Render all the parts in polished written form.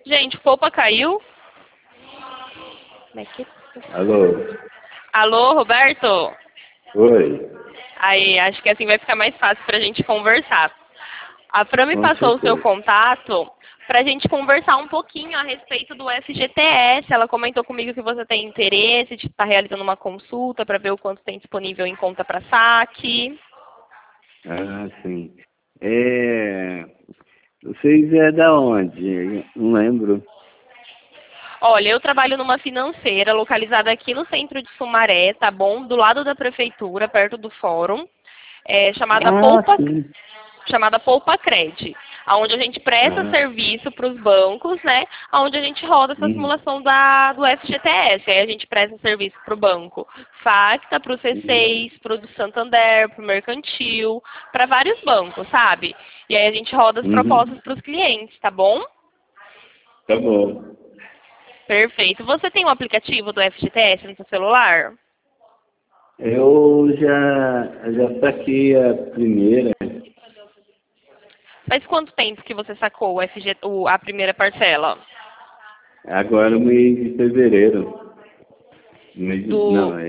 Gente, o Poupa caiu. Como é que... Alô? Alô, Roberto? Oi, Aí, acho que assim vai ficar mais fácil pra gente conversar. A Fran me com passou o seu certeza. contato pra gente conversar um pouquinho a respeito do FGTS. Ela comentou comigo que você tem interesse de estar realizando uma consulta para ver o quanto tem disponível em conta para saque. Ah, sim. Vocês é da onde? Não lembro. Olha, eu trabalho numa financeira localizada aqui no centro de Sumaré, tá bom? Do lado da prefeitura, perto do fórum, chamada Ah, Poupa, sim. chamada Poupa Cred, onde a gente presta Ah, serviço para os bancos, né? Onde a gente roda essa hum, simulação do FGTS. Aí a gente presta serviço para o banco Facta, para o hum, C6, para o do Santander, para o Mercantil, para vários bancos, sabe? E aí a gente roda as propostas uhum. para os clientes, tá bom? Tá bom. Perfeito. Você tem um aplicativo do FGTS no seu celular? Eu já saquei a primeira, Faz quanto tempo que você sacou a primeira parcela? agora no mês de fevereiro. Do, Não,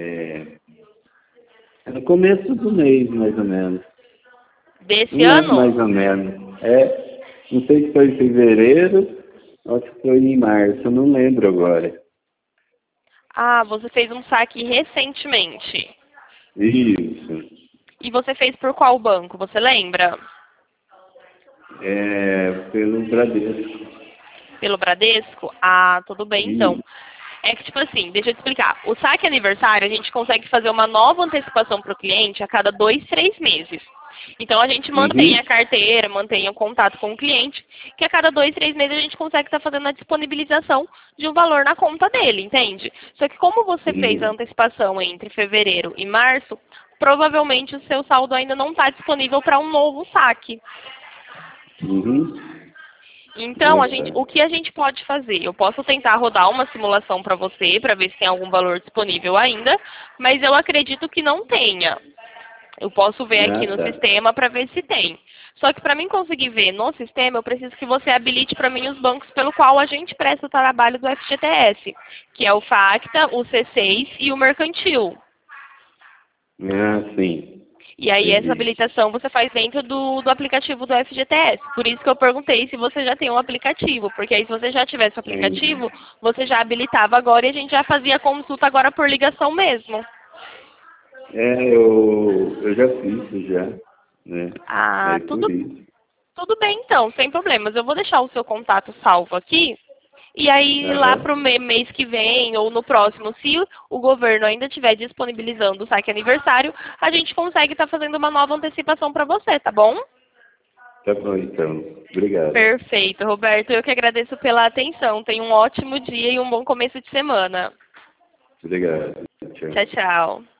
é no começo do mês, mais ou menos. desse Não lembro ano? mais ou menos. Não sei se foi em fevereiro ou se foi em março, eu não lembro agora. Ah, você fez um saque recentemente. Isso. E você fez por qual banco? Você lembra? Pelo Bradesco. Pelo Bradesco? Ah, tudo bem então. Isso. É que, tipo assim, deixa eu te explicar. O saque aniversário, a gente consegue fazer uma nova antecipação para o cliente a cada 2, 3 meses. Então, a gente mantém a Uhum. carteira, mantém o contato com o cliente, que a cada 2, 3 meses a gente consegue estar fazendo a disponibilização de um valor na conta dele, entende? Só que como você fez a Uhum. antecipação entre fevereiro e março, provavelmente o seu saldo ainda não está disponível para um novo saque. Uhum. Então, Ah, tá. o que a gente pode fazer? Eu posso tentar rodar uma simulação para você, para ver se tem algum valor disponível ainda, mas eu acredito que não tenha. Eu posso ver Ah, aqui no tá. sistema para ver se tem. Só que para mim conseguir ver no sistema, eu preciso que você habilite para mim os bancos pelo qual a gente presta o trabalho do FGTS, que é o Facta, o C6 e o Mercantil. Ah, sim. E aí essa Entendi. habilitação você faz dentro do aplicativo do FGTS. Por isso que eu perguntei se você já tem um aplicativo, porque aí se você já tivesse o Sim. aplicativo, você já habilitava agora e a gente já fazia a consulta agora por ligação mesmo. Eu já fiz isso já, né? Ah, Aí por isso. tudo bem então, sem problemas. Eu vou deixar o seu contato salvo aqui. E aí, lá para o Aham. mês que vem ou no próximo, se o governo ainda estiver disponibilizando o saque aniversário, a gente consegue estar fazendo uma nova antecipação para você, tá bom? Tá bom, então. Obrigado. Perfeito, Roberto. Eu que agradeço pela atenção. Tenha um ótimo dia e um bom começo de semana. Obrigado. Tchau, Tchau. tchau.